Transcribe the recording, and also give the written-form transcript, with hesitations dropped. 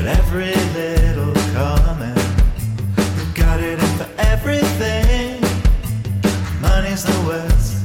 every little comment. We've got it in for everything. Money's the worst.